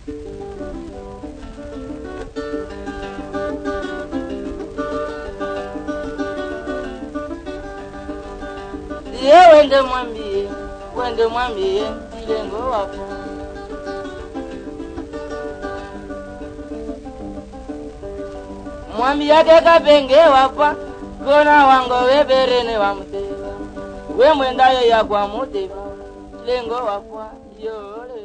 wende mwambie Tilengo wapo. Mwambie ateka penge wapa, kona wango weberene wa mteva. We mwendayo ya kwa muteva, Tilengo wapo, yole.